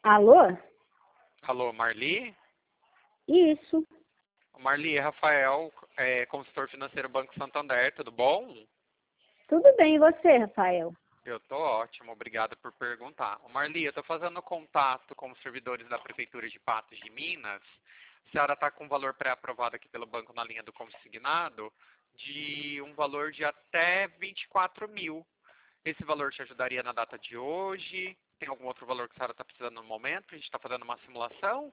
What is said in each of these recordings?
Alô? Alô, Marli? Isso. Marli, é Rafael, consultor financeiro Banco Santander, tudo bom? Tudo bem, e você, Rafael? Eu tô ótimo, obrigado por perguntar. Marli, eu tô fazendo contato com os servidores da Prefeitura de Patos de Minas. A senhora está com um valor pré-aprovado aqui pelo banco na linha do consignado de um valor de até 24 mil. Esse valor te ajudaria na data de hoje? Tem algum outro valor que a senhora está precisando no momento? A gente está fazendo uma simulação?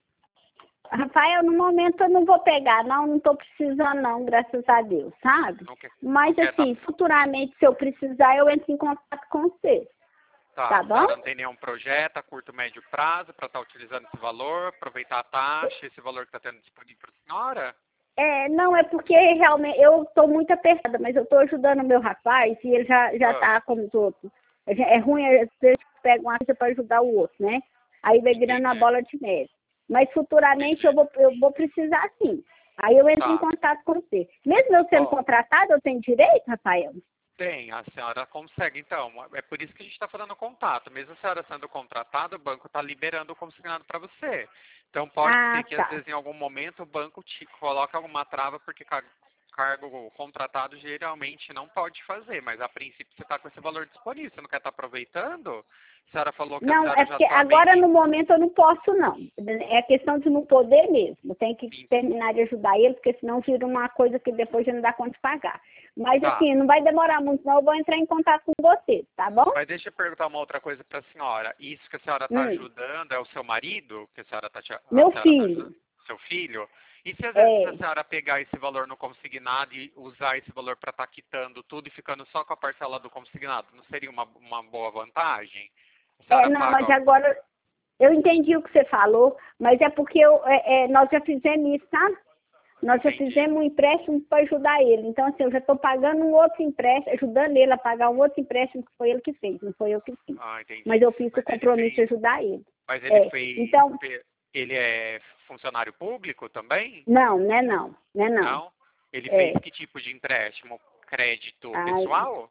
Rafael, no momento eu não vou pegar, não estou precisando não, graças a Deus, sabe? Mas assim, futuramente, se eu precisar, eu entro em contato com você. Tá A bom? senhora não tem nenhum projeto a curto, médio prazo para estar utilizando esse valor, aproveitar a taxa, esse valor que está tendo disponível para a senhora? Não, é porque realmente eu estou muito apertada, mas eu estou ajudando o meu rapaz e ele já tá como os outros. É ruim, às vezes pega uma coisa para ajudar o outro, né? Aí vai virando uma bola de neve. Mas futuramente eu vou precisar sim. Aí eu entro em contato com você. Mesmo eu sendo contratada, eu tenho direito, Rafael? Tem, a senhora consegue. Então, é por isso que a gente está fazendo contato. Mesmo a senhora sendo contratada, o banco está liberando o consignado para você. Então, pode ser que, às vezes, em algum momento, o banco te coloque alguma trava, porque cargo contratado geralmente não pode fazer. Mas, a princípio, você está com esse valor disponível. Você não quer estar aproveitando? A senhora falou que a senhora já Porque está agora no momento eu não posso não. É questão de não poder mesmo. Tem que terminar de ajudar ele, porque senão vira uma coisa que depois já não dá conta de pagar. Mas assim, não vai demorar muito não, eu vou entrar em contato com você, tá bom? Mas deixa eu perguntar uma outra coisa para a senhora. Isso que a senhora está ajudando é o seu marido? Que a senhora está Meu filho. Seu filho? E se às vezes a senhora pegar esse valor no consignado e usar esse valor para estar quitando tudo e ficando só com a parcela do consignado, não seria uma boa vantagem? Mas agora eu entendi o que você falou, mas é porque nós já fizemos isso, tá? Nós já fizemos um empréstimo para ajudar ele. Então, assim, eu já estou pagando um outro empréstimo, ajudando ele a pagar um outro empréstimo que foi ele que fez, não foi eu que fiz. Mas eu fiz o compromisso de ajudar ele. Mas ele fez. Então, ele é funcionário público também? Não, não. Não? Ele fez que tipo de empréstimo? Crédito pessoal?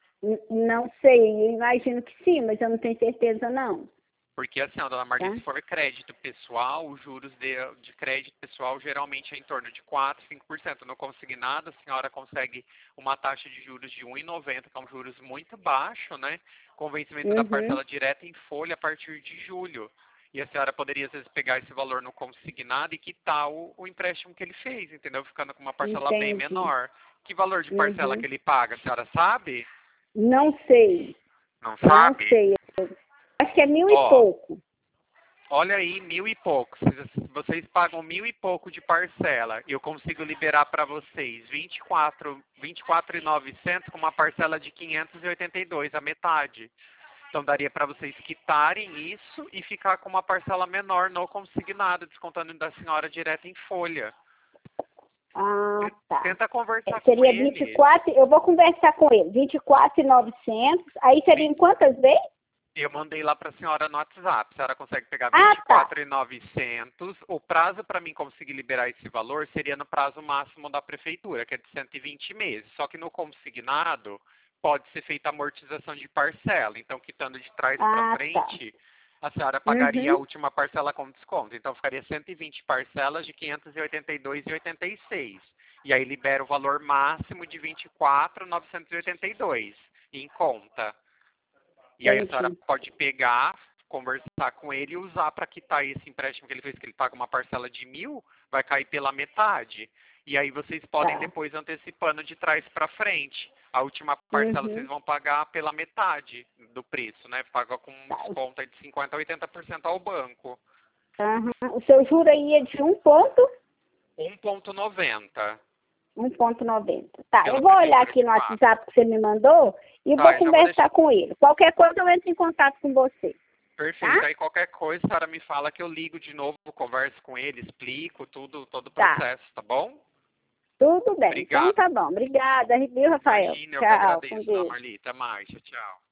Não sei, eu imagino que sim, mas eu não tenho certeza não. Porque assim, dona Marli, se for crédito pessoal, os juros de crédito pessoal geralmente é em torno de 4%, 5%. No consignado, a senhora consegue uma taxa de juros de 1,90, que é um juros muito baixo, né? Com vencimento da parcela direta em folha a partir de julho. E a senhora poderia, às vezes, pegar esse valor no consignado e quitar o empréstimo que ele fez, entendeu? Ficando com uma parcela bem menor. Que valor de parcela que ele paga, a senhora sabe? Não sei. Não sabe? Não sei. Acho que é 1.000 e pouco. Olha aí, 1.000 e pouco. Vocês pagam 1.000 e pouco de parcela. E eu consigo liberar para vocês 24.900 com uma parcela de 582, a metade. Então daria para vocês quitarem isso e ficar com uma parcela menor no consignado, descontando da senhora direto em folha. Tá. Tenta conversar com ele. Seria 24, eu vou conversar com ele. 24.900. Aí seria em quantas vezes? Eu mandei lá para a senhora no WhatsApp. A senhora consegue pegar 24.900. O prazo para mim conseguir liberar esse valor seria no prazo máximo da prefeitura, que é de 120 meses. Só que no consignado pode ser feita amortização de parcela. Então, quitando de trás para frente, a senhora pagaria a última parcela com desconto. Então, ficaria 120 parcelas de 582,86. E aí libera o valor máximo de 24.982 em conta. E aí a senhora pode pegar, conversar com ele e usar para quitar esse empréstimo que ele fez, que ele paga uma parcela de 1.000, vai cair pela metade. E aí vocês podem depois antecipando de trás para frente. A última parcela vocês vão pagar pela metade do preço, né? Paga com um desconto de 50% a 80% ao banco. O seu juro aí é de 1,90. 1,90. Tá, eu vou olhar aqui no WhatsApp que você me mandou e vou conversar com ele. Qualquer coisa eu entro em contato com você. Perfeito. Aí qualquer coisa, a senhora me fala que eu ligo de novo, converso com ele, explico todo o processo, tá bom? Tudo bem. Obrigado. Então tá bom. Obrigada, viu, Rafael? Imagina, eu que agradeço, Marli. Até mais. Tchau.